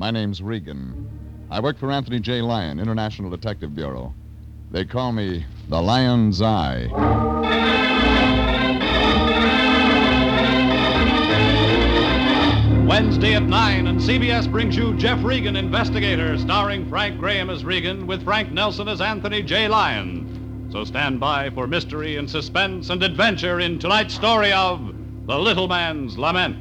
My name's Regan. I work for Anthony J. Lyon, International Detective Bureau. They call me the Lion's Eye. Wednesday at 9, and CBS brings you Jeff Regan, Investigator, starring Frank Graham as Regan with Frank Nelson as Anthony J. Lyon. So stand by for mystery and suspense and adventure in tonight's story of The Little Man's Lament.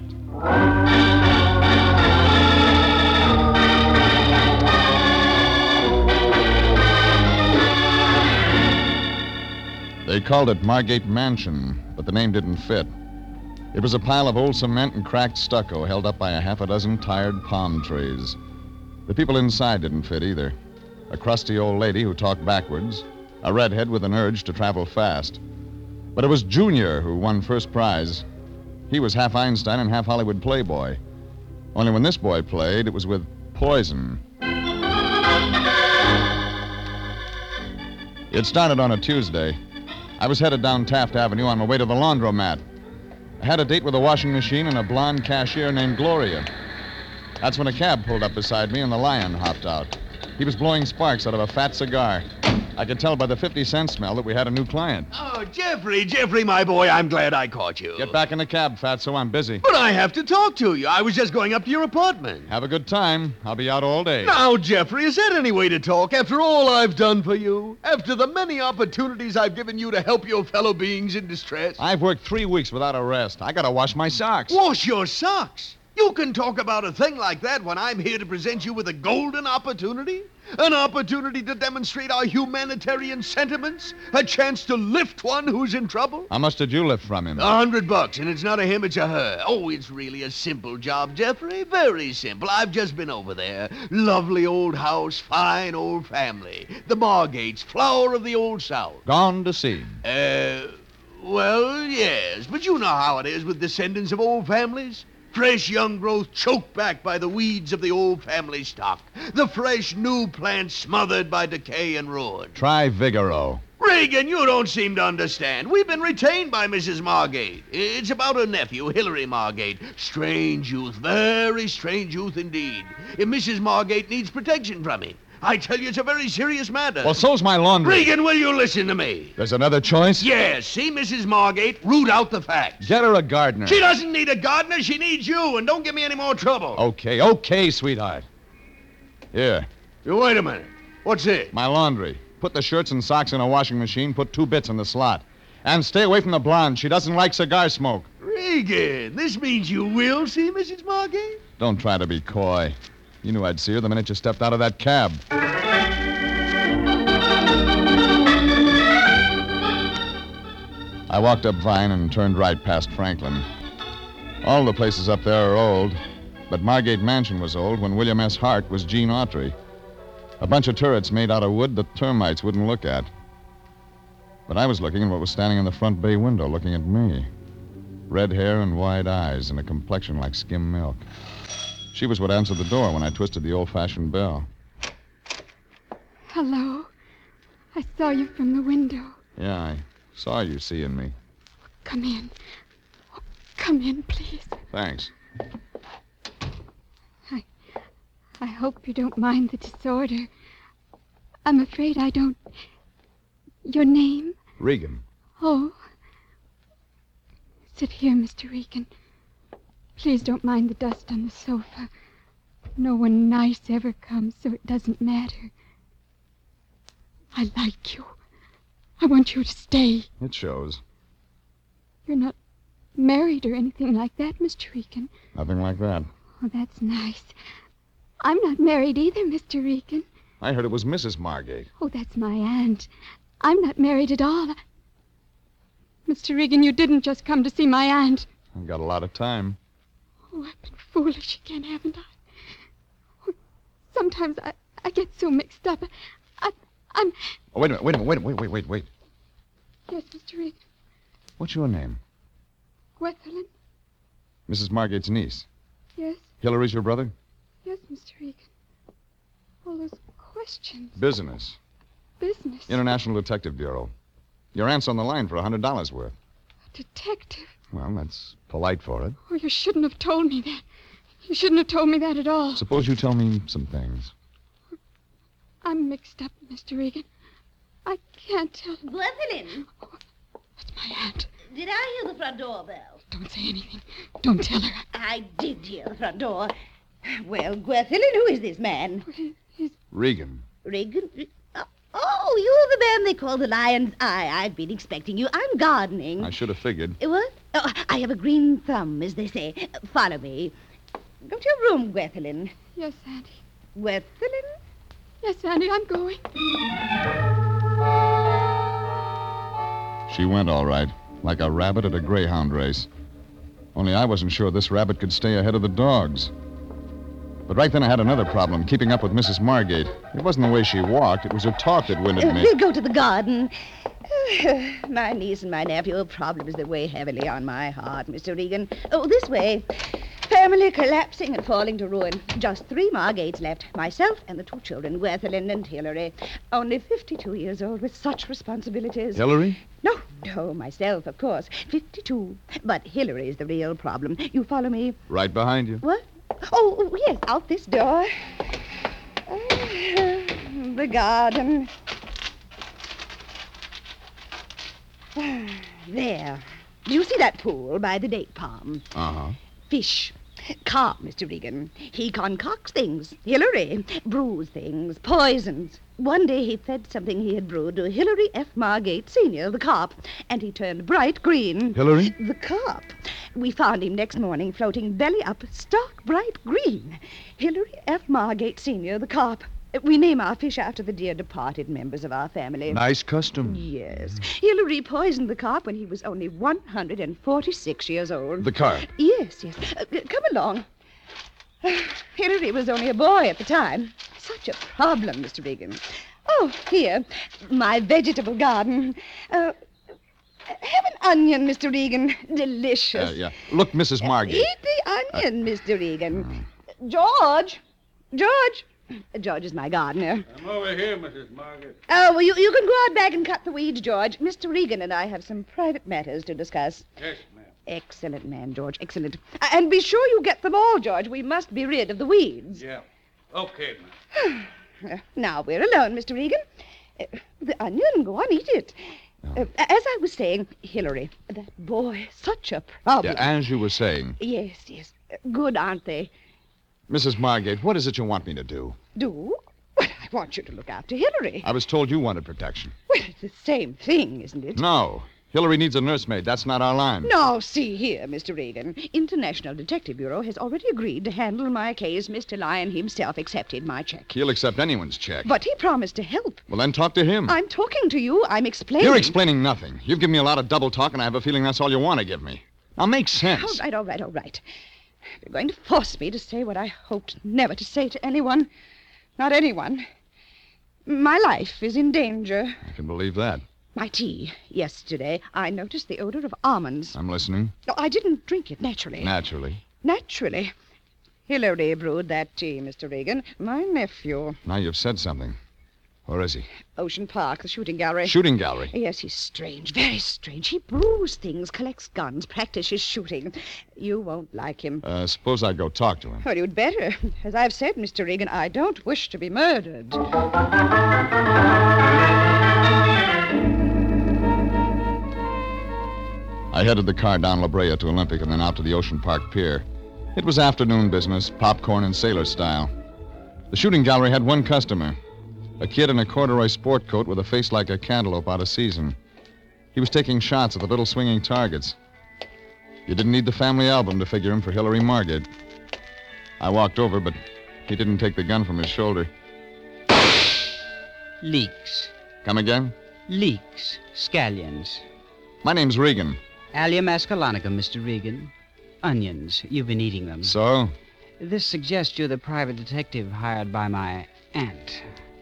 They called it Margate Mansion, but the name didn't fit. It was a pile of old cement and cracked stucco held up by a half a dozen tired palm trees. The people inside didn't fit either. A crusty old lady who talked backwards, a redhead with an urge to travel fast. But it was Junior who won first prize. He was half Einstein and half Hollywood playboy. Only when this boy played, it was with poison. It started on a Tuesday. I was headed down Taft Avenue on my way to the laundromat. I had a date with a washing machine and a blonde cashier named Gloria. That's when a cab pulled up beside me and the Lion hopped out. He was blowing sparks out of a fat cigar. I could tell by the 50-cent smell that we had a new client. Oh, Jeffrey, my boy, I'm glad I caught you. Get back in the cab, Fatso. I'm busy. But I have to talk to you. I was just going up to your apartment. Have a good time. I'll be out all day. Now, Jeffrey, is that any way to talk? After all I've done for you? After the many opportunities I've given you to help your fellow beings in distress? I've worked 3 weeks without a rest. I gotta wash my socks. Wash your socks? You can talk about a thing like that when I'm here to present you with a golden opportunity? An opportunity to demonstrate our humanitarian sentiments? A chance to lift one who's in trouble? How much did you lift from him? $100, and it's not a him, it's a her. Oh, it's really a simple job, Jeffrey. Very simple. I've just been over there. Lovely old house, fine old family. The Margates, flower of the old South. Gone to seed. Well, yes, but you know how it is with descendants of old families. Fresh young growth choked back by the weeds of the old family stock. The fresh new plant smothered by decay and ruin. Try Vigoro. Regan, you don't seem to understand. We've been retained by Mrs. Margate. It's about her nephew, Hilary Margate. Strange youth, very strange youth indeed. If Mrs. Margate needs protection from him, I tell you, it's a very serious matter. Well, so's my laundry. Regan, will you listen to me? There's another choice? Yes, see Mrs. Margate, root out the facts. Get her a gardener. She doesn't need a gardener, she needs you, and don't give me any more trouble. Okay, sweetheart. Here, You wait a minute. What's it? my laundry. Put the shirts and socks in a washing machine, put 2 bits in the slot. And stay away from the blonde. She doesn't like cigar smoke. Regan, this means you will see Mrs. Margate? Don't try to be coy. You knew I'd see her the minute you stepped out of that cab. I walked up Vine and turned right past Franklin. All the places up there are old, but Margate Mansion was old when William S. Hart was Gene Autry. A bunch of turrets made out of wood that termites wouldn't look at. But I was looking at what was standing in the front bay window, looking at me. Red hair and wide eyes and a complexion like skim milk. She was what answered the door when I twisted the old-fashioned bell. Hello. I saw you from the window. Yeah, I saw you seeing me. Come in. Oh, come in, please. Thanks. I hope you don't mind the disorder. I'm afraid I don't... Your name? Regan. Oh. Sit here, Mr. Regan. Please don't mind the dust on the sofa. No one nice ever comes, so it doesn't matter. I like you. I want you to stay. It shows. You're not married or anything like that, Mr. Regan. Nothing like that. Oh, that's nice. I'm not married either, Mr. Regan. I heard it was Mrs. Margate. Oh, that's my aunt. I'm not married at all. Mr. Regan, you didn't just come to see my aunt. I've got a lot of time. Oh, I've been foolish again, haven't I? Oh, sometimes I get so mixed up. I'm... Oh, wait a minute. Wait. Yes, Mr. Regan. What's your name? Gwethelyn? Mrs. Margate's niece. Yes, Hilary's your brother? yes, Mr. Regan. All those questions. Business. Business. International Detective Bureau. Your aunt's on the line for $100 worth. A detective. Well, that's polite for it. Oh, you shouldn't have told me that. You shouldn't have told me that at all. Suppose you tell me some things. I'm mixed up, Mr. Regan. I can't tell. Gwendolyn, That's my aunt. did I hear the front door bell? Don't say anything. Don't tell her. I did hear the front door. Well, Gwendolyn, who is this man? He's Regan. Regan? Oh, you're the man they call the Lion's Eye. I've been expecting you. I'm gardening. I should have figured. What? Oh, I have a green thumb, as they say. Follow me. Go to your room, Gwendolyn. Yes, Auntie. Gwendolyn? Yes, Auntie, I'm going. She went all right, like a rabbit at a greyhound race. Only I wasn't sure this rabbit could stay ahead of the dogs. But right then I had another problem, keeping up with Mrs. Margate. It wasn't the way she walked, it was her talk that winded me. We'll go to the garden. My niece and my nephew are problems that weigh heavily on my heart, Mr. Regan. Oh, this way. Family collapsing and falling to ruin. Just 3 Margates left. Myself and the 2 children, Gwendolyn and Hillary. Only 52 years old with such responsibilities. Hillary? No, myself, of course. 52. But Hillary is the real problem. You follow me? Right behind you. What? Oh, yes, out this door. The garden. There. Do you see that pool by the date palm? Uh-huh. Fish. Carp, Mr. Regan. He concocts things. Hillary brews things, poisons. One day he fed something he had brewed to Hilary F. Margate, Sr., the carp, and he turned bright green. Hillary? The carp. We found him next morning floating belly up, stark bright green. Hilary F. Margate, Sr., the carp. We name our fish after the dear departed members of our family. Nice custom. Yes. Hilary poisoned the carp when he was only 146 years old. The carp? Yes. Come along. Hilary was only a boy at the time. Such a problem, Mr. Regan. Oh, here, my vegetable garden. Have an onion, Mr. Regan. Delicious. Yeah. Look, Mrs. Margate. Eat the onion, Mr. Regan. George. George is my gardener. I'm over here, Mrs. Margaret. Oh, well, you can go out back and cut the weeds, George. Mr. Regan and I have some private matters to discuss. Yes, ma'am. Excellent man, George. Excellent. And be sure you get them all, George. We must be rid of the weeds. Yeah. Okay, ma'am. Now we're alone, Mr. Regan. The onion, go on, eat it. As I was saying, Hillary, that boy, such a problem. Yeah, as you were saying. Yes. Good, aren't they? Mrs. Margate, what is it you want me to do? Do? Well, I want you to look after Hillary. I was told you wanted protection. Well, it's the same thing, isn't it? No. Hillary needs a nursemaid. That's not our line. No, see here, Mr. Regan. International Detective Bureau has already agreed to handle my case. Mr. Lyon himself accepted my check. He'll accept anyone's check. But he promised to help. Well, then talk to him. I'm talking to you. I'm explaining. You're explaining nothing. You've given me a lot of double talk, and I have a feeling that's all you want to give me. Now, make sense. All right. You're going to force me to say what I hoped never to say to anyone. Not anyone. My life is in danger. I can believe that. My tea. Yesterday, I noticed the odor of almonds. I'm listening. No, I didn't drink it naturally. Naturally. Hillary brewed that tea, Mr. Regan. My nephew. Now you've said something. Where is he? Ocean Park, the shooting gallery. Shooting gallery? Yes, he's strange, very strange. He brews things, collects guns, practices shooting. You won't like him. Suppose I go talk to him. Well, you'd better. As I've said, Mr. Regan, I don't wish to be murdered. I headed the car down La Brea to Olympic and then out to the Ocean Park Pier. It was afternoon business, popcorn and sailor style. The shooting gallery had one customer, a kid in a corduroy sport coat with a face like a cantaloupe out of season. He was taking shots at the little swinging targets. You didn't need the family album to figure him for Hilary Margate. I walked over, but he didn't take the gun from his shoulder. Leeks. Come again? Leeks. Scallions. My name's Regan. Allium ascalonicum, Mr. Regan. Onions. You've been eating them. So? This suggests you're the private detective hired by my aunt.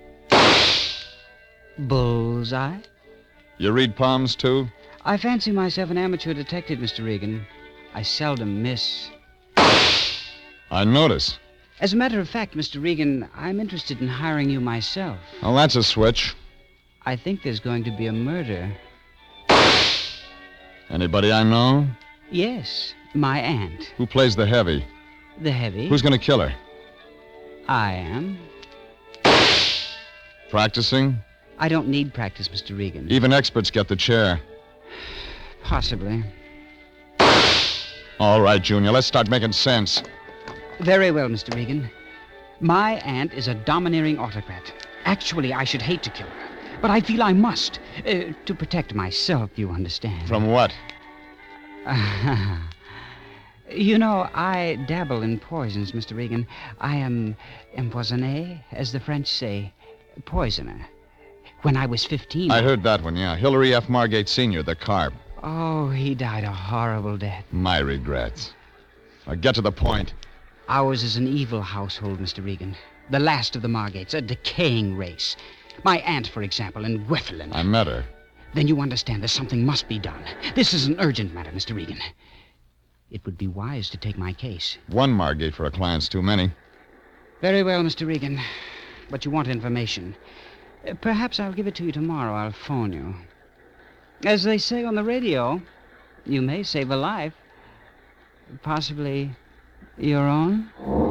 Bullseye? You read palms, too? I fancy myself an amateur detective, Mr. Regan. I seldom miss. I notice. As a matter of fact, Mr. Regan, I'm interested in hiring you myself. Oh, that's a switch. I think there's going to be a murder. Anybody I know? Yes, my aunt. Who plays the heavy? The heavy. Who's going to kill her? I am. Practicing? I don't need practice, Mr. Regan. Even experts get the chair. Possibly. All right, Junior, let's start making sense. Very well, Mr. Regan. My aunt is a domineering autocrat. Actually, I should hate to kill her, but I feel I must. To protect myself, you understand. From what? You know, I dabble in poisons, Mr. Regan. I am empoisonné, as the French say, poisoner. When I was 15... I heard that one, yeah. Hilary F. Margate Sr., the carp. Oh, he died a horrible death. My regrets. Now get to the point. Ours is an evil household, Mr. Regan. The last of the Margates, a decaying race. My aunt, for example, in Gwethlin. I met her. Then you understand that something must be done. This is an urgent matter, Mr. Regan. It would be wise to take my case. One Margate for a client's too many. Very well, Mr. Regan. But you want information. Perhaps I'll give it to you tomorrow. I'll phone you. As they say on the radio, you may save a life. Possibly your own.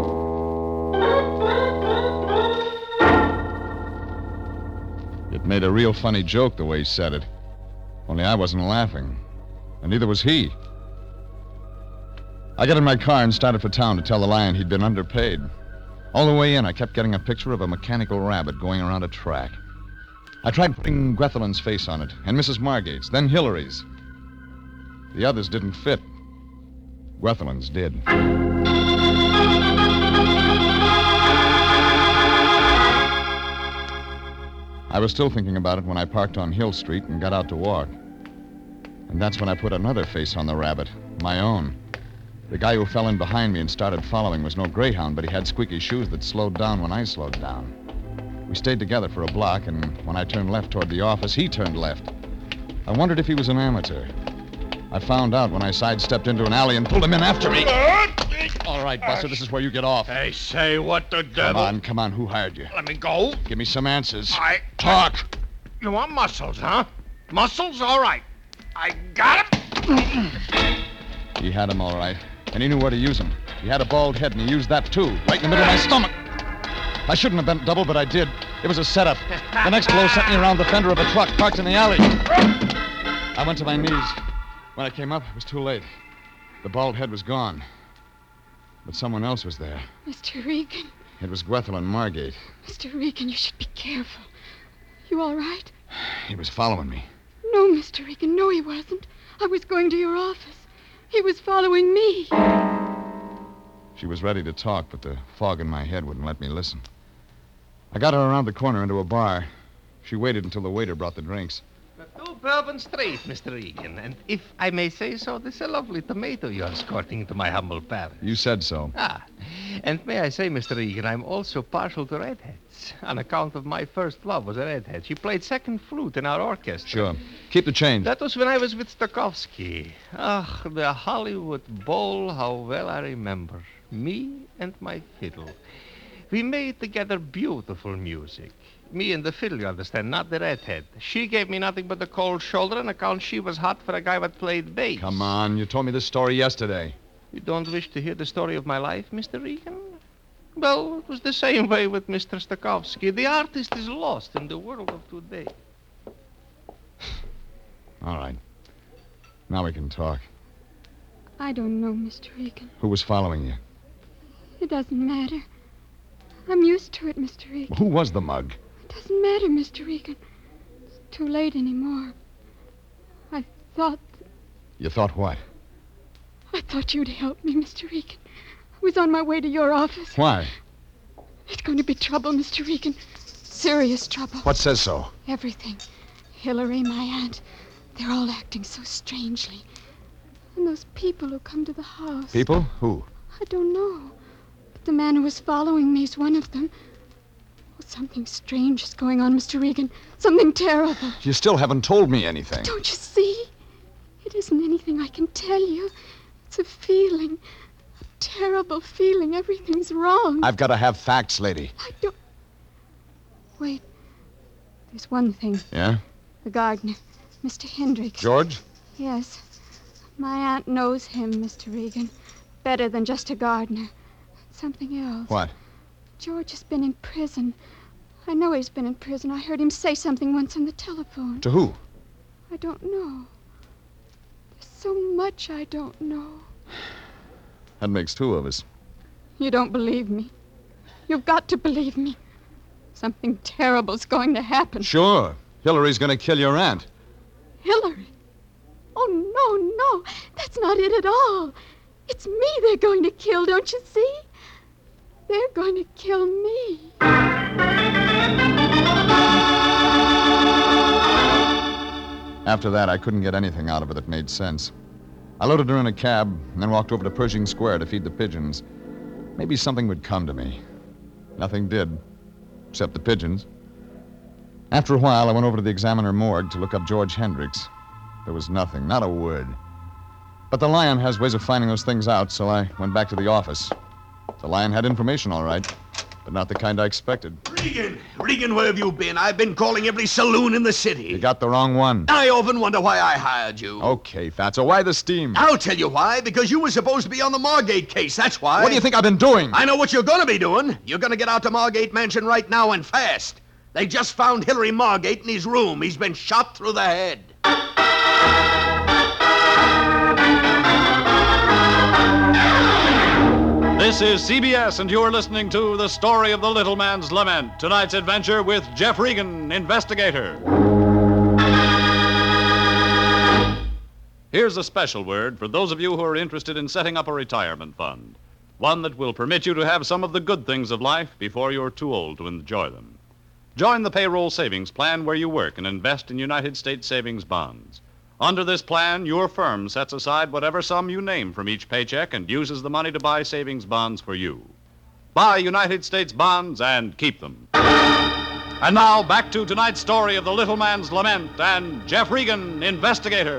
It made a real funny joke the way he said it. Only I wasn't laughing. And neither was he. I got in my car and started for town to tell the Lion he'd been underpaid. All the way in, I kept getting a picture of a mechanical rabbit going around a track. I tried putting Gwethelin's face on it, and Mrs. Margate's, then Hilary's. The others didn't fit. Gwethelin's did. I was still thinking about it when I parked on Hill Street and got out to walk. And that's when I put another face on the rabbit, my own. The guy who fell in behind me and started following was no greyhound, but he had squeaky shoes that slowed down when I slowed down. We stayed together for a block, and when I turned left toward the office, he turned left. I wondered if he was an amateur. I found out when I sidestepped into an alley and pulled him in after me. All right, Buster, this is where you get off. Hey, say, what the devil? Come on, who hired you? Let me go. Give me some answers. Talk. You want muscles, huh? Muscles? All right. I got him. He had him all right, and he knew where to use him. He had a bald head, and he used that, too, right in the middle of my stomach. I shouldn't have bent double, but I did. It was a setup. The next blow sent me around the fender of a truck parked in the alley. I went to my knees. When I came up, it was too late. The bald head was gone. But someone else was there. Mr. Regan. It was Gwethelin Margate. Mr. Regan, you should be careful. You all right? He was following me. No, Mr. Regan, no, he wasn't. I was going to your office. He was following me. She was ready to talk, but the fog in my head wouldn't let me listen. I got her around the corner into a bar. She waited until the waiter brought the drinks. 2 Bourbon Street, Mr. Regan. And if I may say so, this is a lovely tomato you're escorting into my humble palate. You said so. And may I say, Mr. Regan, I'm also partial to redheads. On account of my first love was a redhead. She played second flute in our orchestra. Sure. Keep the change. That was when I was with Stokowski. The Hollywood Bowl, how well I remember. Me and my fiddle. We made together beautiful music. Me and the fiddle, you understand, not the redhead. She gave me nothing but the cold shoulder on account she was hot for a guy that played bass. Come on, you told me this story yesterday. You don't wish to hear the story of my life, Mr. Regan? Well, it was the same way with Mr. Stokowski. The artist is lost in the world of today. All right. Now we can talk. I don't know, Mr. Regan. Who was following you? It doesn't matter. I'm used to it, Mr. Regan. Who was the mug? It doesn't matter, Mr. Regan. It's too late anymore. I thought... You thought what? I thought you'd help me, Mr. Regan. I was on my way to your office. Why? There's going to be trouble, Mr. Regan. Serious trouble. What says so? Everything. Hilary, my aunt, they're all acting so strangely. And those people who come to the house. People? Who? I don't know. But the man who was following me is one of them. Oh, something strange is going on, Mr. Regan. Something terrible. You still haven't told me anything. Don't you see? It isn't anything I can tell you. It's a feeling. A terrible feeling. Everything's wrong. I've got to have facts, lady. I don't... Wait. There's one thing. Yeah? The gardener, Mr. Hendricks. George? Yes. My aunt knows him, Mr. Regan. Better than just a gardener. something else. What? George has been in prison. I know he's been in prison. I heard him say something once on the telephone. To who? I don't know. There's so much I don't know. That makes two of us. You don't believe me. You've got to believe me. Something terrible's going to happen. Sure. Hillary's going to kill your aunt. Hillary? Oh, no. That's not it at all. It's me they're going to kill, don't you see? They're going to kill me. After that, I couldn't get anything out of her that made sense. I loaded her in a cab and then walked over to Pershing Square to feed the pigeons. Maybe something would come to me. Nothing did, except the pigeons. After a while, I went over to the Examiner morgue to look up George Hendricks. There was nothing, not a word. But the Lion has ways of finding those things out, so I went back to the office. The Lion had information, all right, but not the kind I expected. Regan, where have you been? I've been calling every saloon in the city. You got the wrong one. I often wonder why I hired you. Okay, Fatso, why the steam? I'll tell you why. Because you were supposed to be on the Margate case, that's why. What do you think I've been doing? I know what you're going to be doing. You're going to get out to Margate Mansion right now and fast. They just found Hillary Margate in his room. He's been shot through the head. This is CBS, and you're listening to The Story of the Little Man's Lament. Tonight's adventure with Jeff Regan, investigator. Here's a special word for those of you who are interested in setting up a retirement fund. One that will permit you to have some of the good things of life before you're too old to enjoy them. Join the payroll savings plan where you work and invest in United States savings bonds. Under this plan, your firm sets aside whatever sum you name from each paycheck and uses the money to buy savings bonds for you. Buy United States bonds and keep them. And now, back to tonight's story of the Little Man's Lament and Jeff Regan, investigator.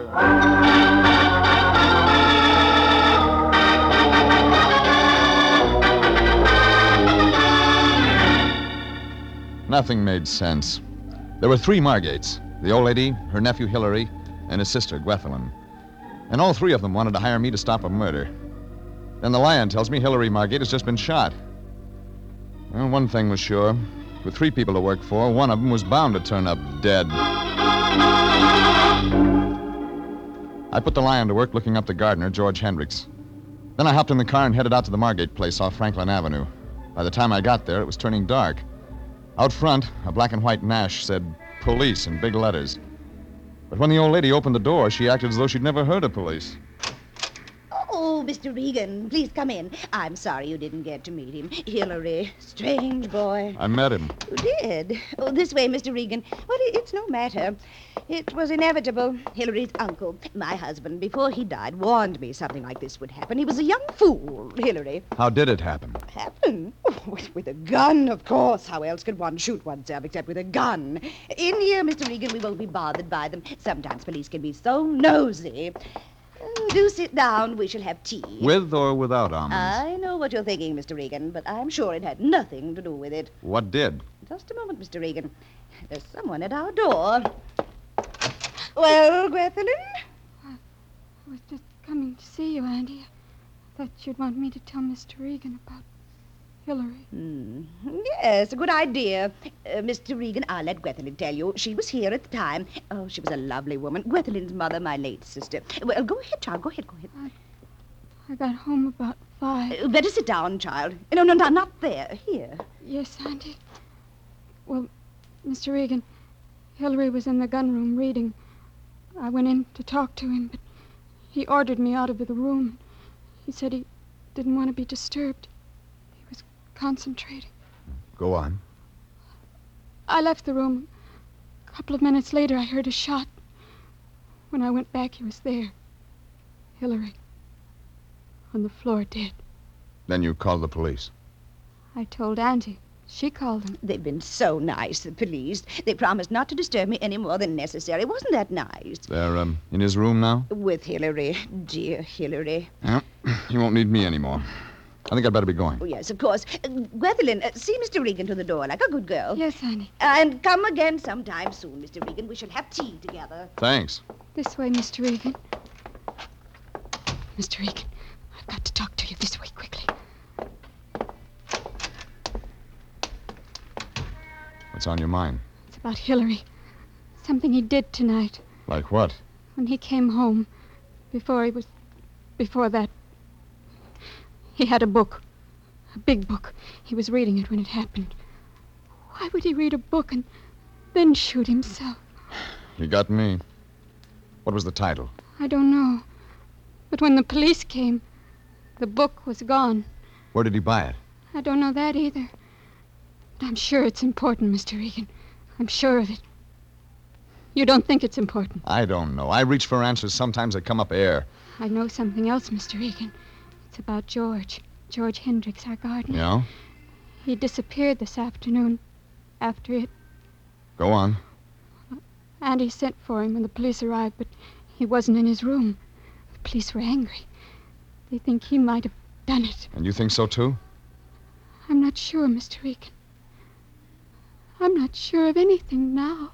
Nothing made sense. There were three Margates. The old lady, her nephew Hillary, and his sister, Gwethelyn. And all three of them wanted to hire me to stop a murder. Then the Lion tells me Hillary Margate has just been shot. Well, one thing was sure. With three people to work for, one of them was bound to turn up dead. I put the Lion to work looking up the gardener, George Hendricks. Then I hopped in the car and headed out to the Margate place off Franklin Avenue. By the time I got there, it was turning dark. Out front, a black and white Nash said, "Police," in big letters. But when the old lady opened the door, she acted as though she'd never heard of police. Oh, Mr. Regan, please come in. I'm sorry you didn't get to meet him. Hillary, strange boy. I met him. You did? Oh, this way, Mr. Regan. Well, it's no matter. It was inevitable. Hillary's uncle, my husband, before he died, warned me something like this would happen. He was a young fool, Hillary. How did it happen? Happen? Oh, with a gun, of course. How else could one shoot oneself except with a gun? In here, Mr. Regan, we won't be bothered by them. Sometimes police can be so nosy. Do sit down. We shall have tea. With or without almonds? I know what you're thinking, Mr. Regan, but I'm sure it had nothing to do with it. What did? Just a moment, Mr. Regan. There's someone at our door. Well, Gwethelyn? I was just coming to see you, Auntie. I thought you'd want me to tell Mr. Regan about Hillary. Yes, a good idea. Mr. Regan, I'll let Gwethelyn tell you. She was here at the time. Oh, she was a lovely woman. Gwethelyn's mother, my late sister. Well, go ahead, child. Go ahead. I got home about 5. Better sit down, child. No, not there. Here. Yes, Auntie. Well, Mr. Regan, Hillary was in the gun room reading. I went in to talk to him, but he ordered me out of the room. He said he didn't want to be disturbed. He was concentrating. Go on. I left the room. A couple of minutes later, I heard a shot. When I went back, he was there. Hillary. On the floor, dead. Then you called the police. I told Auntie. She called them. They've been so nice, the police. They promised not to disturb me any more than necessary. Wasn't that nice? They're, in his room now? With Hillary. Dear Hillary. Yeah, he won't need me anymore. I think I'd better be going. Oh, yes, of course. Gwethelyn, see Mr. Regan to the door like a good girl. Yes, honey. And come again sometime soon, Mr. Regan. We shall have tea together. Thanks. This way, Mr. Regan. Mr. Regan, I've got to talk to you this way quickly. What's on your mind? It's about Hillary. Something he did tonight. Like what? When he came home, before that, he had a book. A big book. He was reading it when it happened. Why would he read a book and then shoot himself? You got me. What was the title? I don't know. But when the police came, the book was gone. Where did he buy it? I don't know that either. But I'm sure it's important, Mr. Regan. I'm sure of it. You don't think it's important? I don't know. I reach for answers. Sometimes they come up air. I know something else, Mr. Regan. It's about George. George Hendricks, our gardener. Yeah? He disappeared this afternoon after it. Go on. Andy sent for him when the police arrived, but he wasn't in his room. The police were angry. They think he might have done it. And you think so, too? I'm not sure, Mr. Regan. I'm not sure of anything now.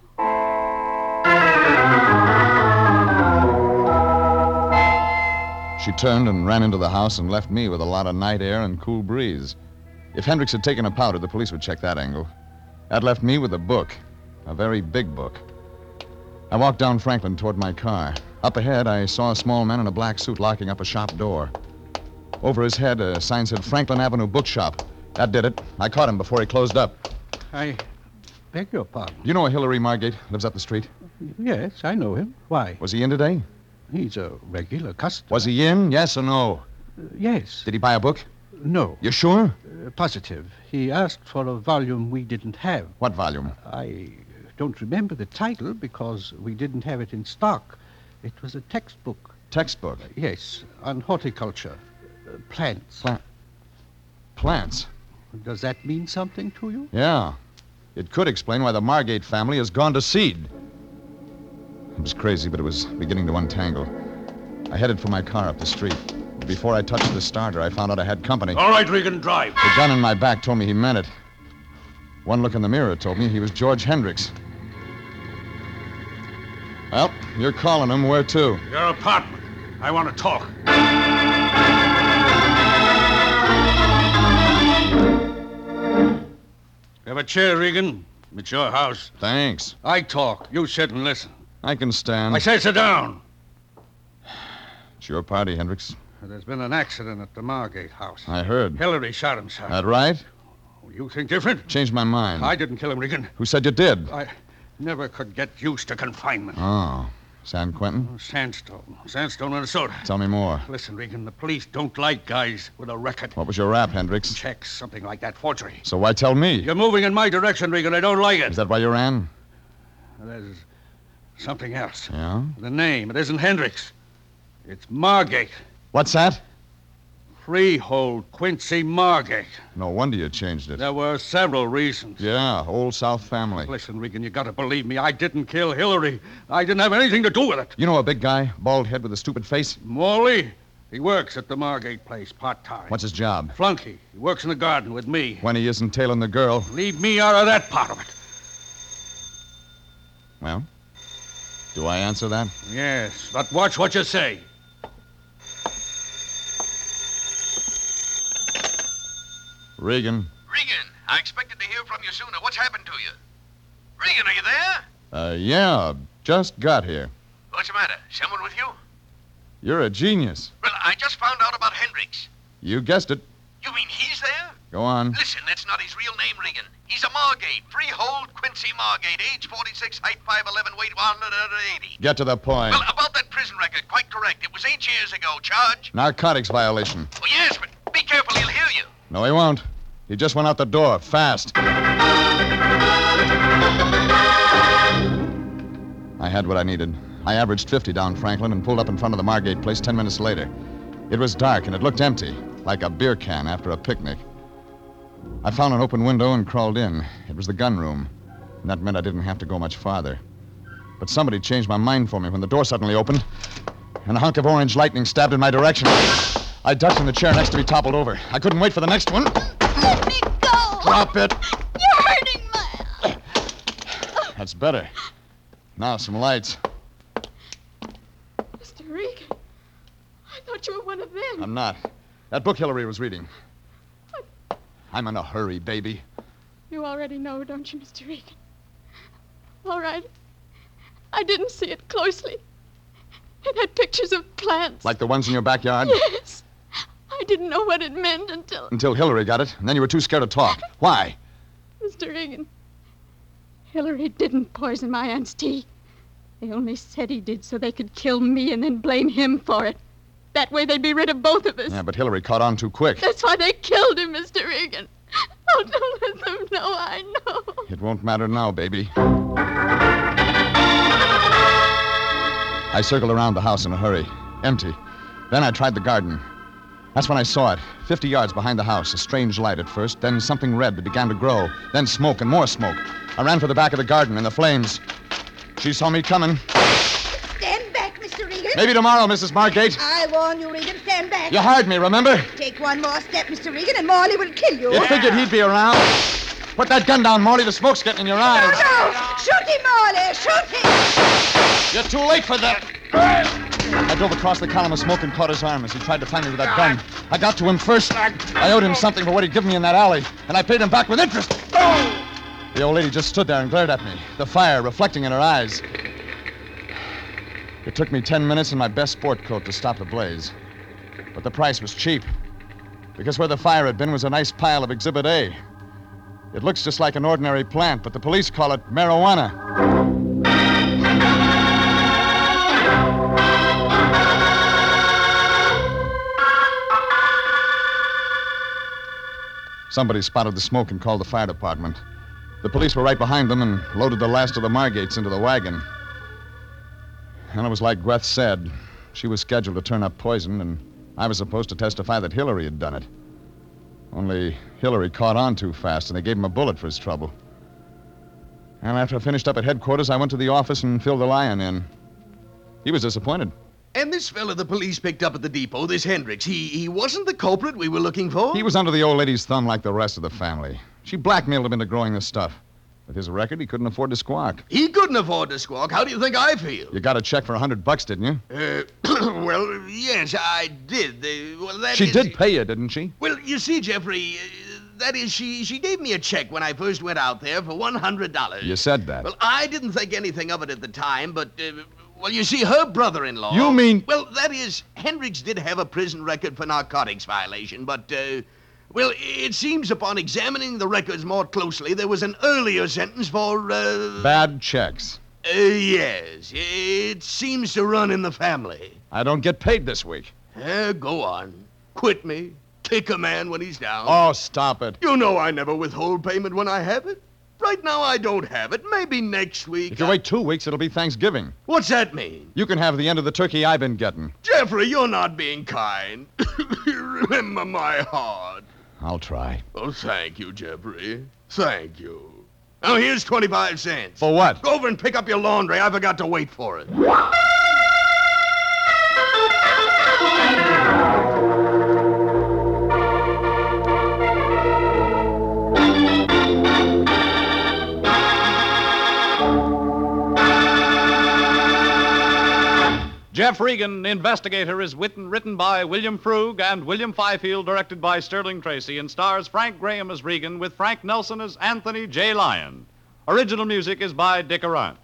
She turned and ran into the house and left me with a lot of night air and cool breeze. If Hendricks had taken a powder, the police would check that angle. That left me with a book. A very big book. I walked down Franklin toward my car. Up ahead, I saw a small man in a black suit locking up a shop door. Over his head, a sign said Franklin Avenue Bookshop. That did it. I caught him before he closed up. I beg your pardon. You know a Hillary Margate lives up the street? Yes, I know him. Why? Was he in today? He's a regular customer. Was he in? Yes or no? Yes. Did he buy a book? No. You sure? Positive. He asked for a volume we didn't have. What volume? I don't remember the title because we didn't have it in stock. It was a textbook. Textbook? Yes, on horticulture. Plants. Plants? Does that mean something to you? Yeah. It could explain why the Margate family has gone to seed. It was crazy, but it was beginning to untangle. I headed for my car up the street. Before I touched the starter, I found out I had company. All right, Regan, drive. The gun in my back told me he meant it. One look in the mirror told me he was George Hendricks. Well, you're calling him. Where to? Your apartment. I want to talk. Have a chair, Regan. It's your house. Thanks. I talk. You sit and listen. I can stand. I say sit down. It's your party, Hendricks. There's been an accident at the Margate house. I heard. Hillary shot himself. That right? You think different? Changed my mind. I didn't kill him, Regan. Who said you did? I never could get used to confinement. Oh. San Quentin? Sandstone, Minnesota. Tell me more. Listen, Regan, the police don't like guys with a record. What was your rap, Hendricks? Checks, something like that, forgery. So why tell me? You're moving in my direction, Regan. I don't like it. Is that why you ran? There's something else. Yeah? The name. It isn't Hendricks. It's Margate. What's that? Freehold Quincy Margate. No wonder you changed it. There were several reasons. Yeah, old South family. Listen, Regan, you gotta believe me. I didn't kill Hillary. I didn't have anything to do with it. You know a big guy, bald head with a stupid face? Morley. He works at the Margate place, part-time. What's his job? Flunky. He works in the garden with me. When he isn't tailing the girl. Leave me out of that part of it. Well, do I answer that? Yes, but watch what you say. Regan. Regan, I expected to hear from you sooner. What's happened to you? Regan, are you there? Yeah, just got here. What's the matter? Someone with you? You're a genius. Well, I just found out about Hendricks. You guessed it. You mean he's there? Go on. Listen, that's not his real name, Regan. He's a Margate. Freehold Quincy Margate. Age 46, height 5'11", weight 180. Get to the point. Well, about that prison record, quite correct. It was 8 years ago. Charge? Narcotics violation. Oh, yes, but be careful. He'll hear you. No, he won't. He just went out the door, fast. I had what I needed. I averaged 50 down Franklin and pulled up in front of the Margate place 10 minutes later. It was dark and it looked empty, like a beer can after a picnic. I found an open window and crawled in. It was the gun room, and that meant I didn't have to go much farther. But somebody changed my mind for me when the door suddenly opened, and a hunk of orange lightning stabbed in my direction. I ducked in the chair next to me, toppled over. I couldn't wait for the next one. Let me go! Drop it! You're hurting my... That's better. Now, some lights. Mr. Regan, I thought you were one of them. I'm not. That book Hillary was reading. I'm in a hurry, baby. You already know, don't you, Mr. Regan? All right. I didn't see it closely. It had pictures of plants. Like the ones in your backyard? Yes. I didn't know what it meant until... Until Hillary got it, and then you were too scared to talk. Why? Mr. Regan, Hillary didn't poison my aunt's tea. They only said he did so they could kill me and then blame him for it. That way they'd be rid of both of us. Yeah, but Hillary caught on too quick. That's why they killed him, Mr. Regan. Oh, don't let them know I know. It won't matter now, baby. I circled around the house in a hurry. Empty. Then I tried the garden. That's when I saw it. 50 yards behind the house. A strange light at first, then something red that began to grow. Then smoke and more smoke. I ran for the back of the garden in the flames. She saw me coming. Stand back, Mr. Regan. Maybe tomorrow, Mrs. Margate. I warn you, Regan. Stand back. You hired me, remember? Take one more step, Mr. Regan, and Morley will kill you. You figured he'd be around. Put that gun down, Morley. The smoke's getting in your eyes. No! Shoot him, Morley! Shoot him! You're too late for that. I drove across the column of smoke and caught his arm as he tried to find me with that gun. I got to him first. I owed him something for what he'd given me in that alley, and I paid him back with interest. The old lady just stood there and glared at me, the fire reflecting in her eyes. It took me 10 minutes in my best sport coat to stop the blaze. But the price was cheap, because where the fire had been was a nice pile of Exhibit A. It looks just like an ordinary plant, but the police call it marijuana. Somebody spotted the smoke and called the fire department. The police were right behind them and loaded the last of the Margates into the wagon. And it was like Gweth said. She was scheduled to turn up poison, and I was supposed to testify that Hillary had done it. Only Hillary caught on too fast, and they gave him a bullet for his trouble. And after I finished up at headquarters, I went to the office and filled the lion in. He was disappointed. And this fella the police picked up at the depot, this Hendricks, he wasn't the culprit we were looking for? He was under the old lady's thumb like the rest of the family. She blackmailed him into growing the stuff. With his record, he couldn't afford to squawk. He couldn't afford to squawk. How do you think I feel? You got a check for $100, didn't you? Well, yes, I did. She did pay you, didn't she? Well, you see, Jeffrey, that is, she gave me a check when I first went out there for $100. You said that. Well, I didn't think anything of it at the time, but, well, you see, her brother-in-law... You mean... Well, that is, Hendricks did have a prison record for narcotics violation, but, well, it seems upon examining the records more closely, there was an earlier sentence for, Bad checks. Yes. It seems to run in the family. I don't get paid this week. Go on. Quit me. Kick a man when he's down. Oh, stop it. You know I never withhold payment when I have it. Right now I don't have it. Maybe next week. If you wait 2 weeks, it'll be Thanksgiving. What's that mean? You can have the end of the turkey I've been getting. Jeffrey, you're not being kind. Remember my heart. I'll try. Oh, thank you, Jeffrey. Thank you. Now, here's 25 cents. For what? Go over and pick up your laundry. I forgot to wait for it. Jeff Regan, Investigator, is written by William Frug and William Fifield, directed by Sterling Tracy, and stars Frank Graham as Regan with Frank Nelson as Anthony J. Lyon. Original music is by Dick Arant.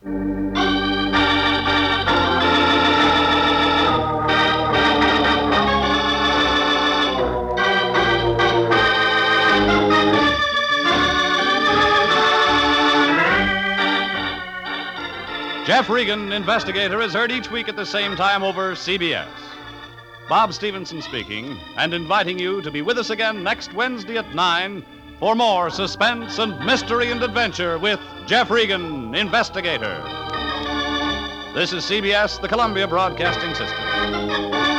Jeff Regan, Investigator, is heard each week at the same time over CBS. Bob Stevenson speaking, and inviting you to be with us again next Wednesday at 9 for more suspense and mystery and adventure with Jeff Regan, Investigator. This is CBS, the Columbia Broadcasting System.